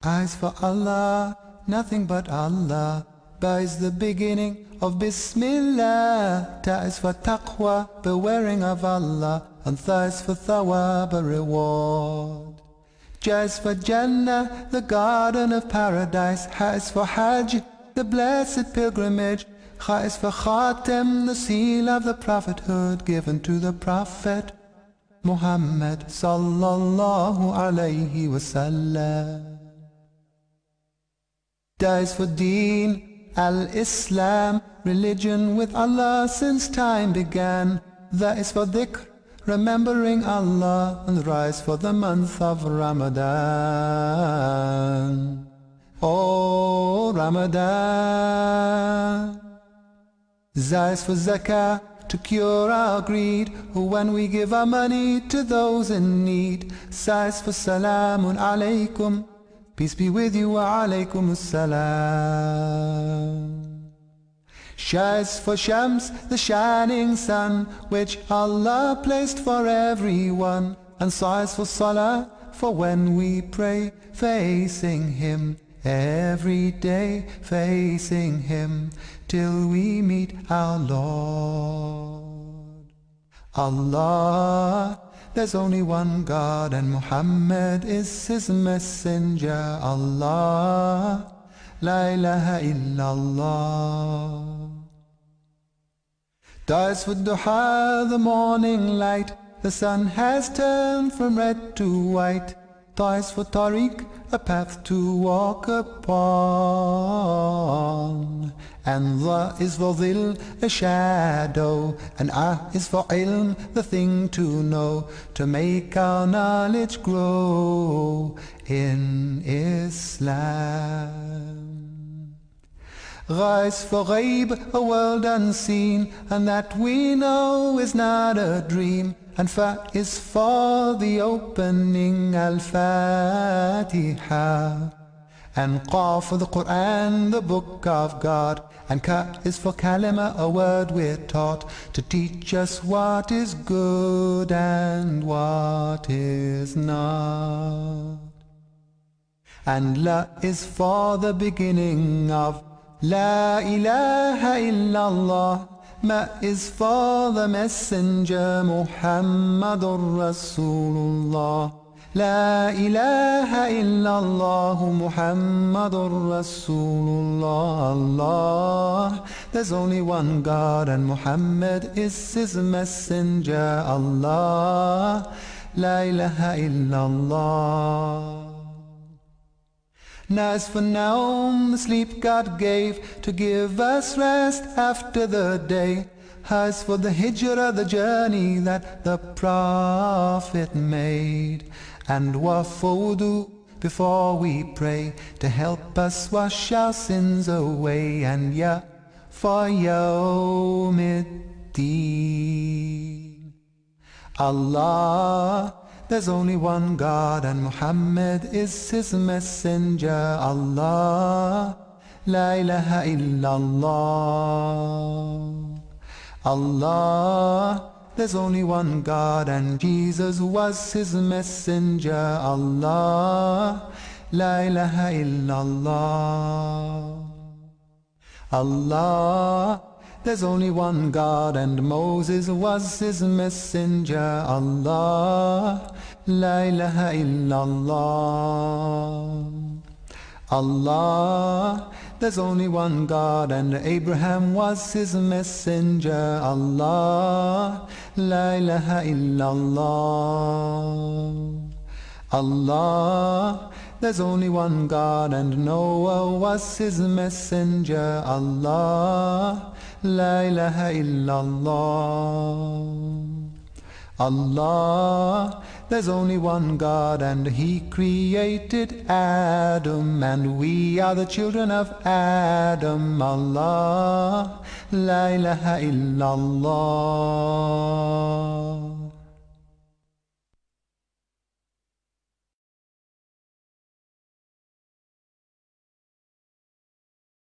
Eyes for Allah, nothing but Allah. Ba is the beginning of Bismillah. Ta is for taqwa, bewaring of Allah. And Tha is for thawab, a reward. Ja is for Jannah, the garden of paradise. Ha is for Hajj, the blessed pilgrimage. Kha is for Khatem, the seal of the prophethood given to the Prophet Muhammad sallallahu alayhi wasallam. Da is for Deen, al-Islam, religion with Allah since time began. That is for dhikr, remembering Allah, and rise for the month of Ramadan. Oh Ramadan. Za is for zakah, to cure our greed, when we give our money to those in need. Sa is for salamun alaykum, peace be with you, wa alaykum as-salam. Sha is for Shams, the shining sun, which Allah placed for everyone. And Sa is for Salah, for when we pray, facing Him. Every day facing Him, till we meet our Lord. Allah, there's only one God, and Muhammad is His messenger. Allah, La ilaha illallah. Da is for Duha, the morning light. The sun has turned from red to white. Ta is for Tariq, a path to walk upon. And Dha is for Dhil, a shadow. And Ah is for Ilm, the thing to know, to make our knowledge grow in Islam. Gha is for Ghaib, a world unseen, and that we know is not a dream. And Fa is for the opening, Al-Fatiha. And Qa for the Quran, the book of God. And Ka is for Kalima, a word we're taught, to teach us what is good and what is not. And La is for the beginning of La ilaha illallah. Ma is for the messenger, Muhammadur Rasulullah. La ilaha illallah, Muhammadur Rasulullah. Allah, there's only one God, and Muhammad is His messenger. Allah, La ilaha illallah. Na is for Naum, the sleep God gave to give us rest after the day. Ha is for the Hijrah, the journey that the Prophet made. And Wafudu, before we pray, to help us wash our sins away. And Ya for Yawmiddin. Allah, there's only one God, and Muhammad is His messenger. Allah, La ilaha illallah. Allah, there's only one God, and Jesus was His messenger. Allah, La ilaha illallah. Allah, there's only one God, and Moses was His messenger. Allah, La ilaha illallah. Allah, there's only one God, and Abraham was His messenger. Allah, La ilaha illallah. Allah, there's only one God, and Noah was His messenger. Allah, La ilaha illallah. Allah, there's only one God, and He created Adam, and we are the children of Adam. Allah, La ilaha illallah.